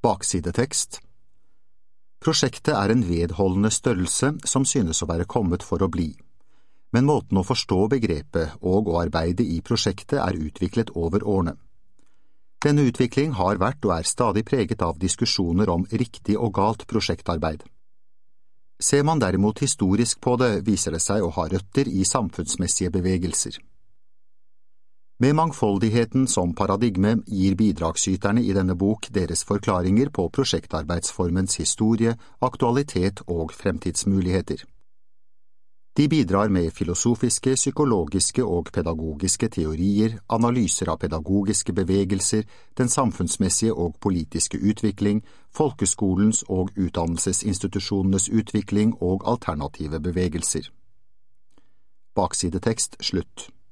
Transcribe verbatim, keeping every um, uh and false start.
Baksidetekst. Prosjektet er en vedholdende størrelse som synes å være kommet for å bli. Men måten å forstå begrepet og å arbeide i prosjektet er utviklet over årene. Denne utvikling har vært og er stadig preget av diskusjoner om riktig og galt prosjektarbeid. Ser man derimot historisk på det, viser det seg å ha røtter i samfunnsmessige bevegelser. Med mangfoldigheten som paradigme gir bidragsyterne i denne bok deres forklaringer på prosjektarbeidsformens historie, aktualitet og fremtidsmuligheter. De bidrar med filosofiske, psykologiske og pedagogiske teorier, analyser av pedagogiske bevegelser, den samfunnsmessige og politiske utvikling, folkeskolens og utdannelsesinstitusjonenes utvikling og alternative bevegelser. Baksidetekst slutt.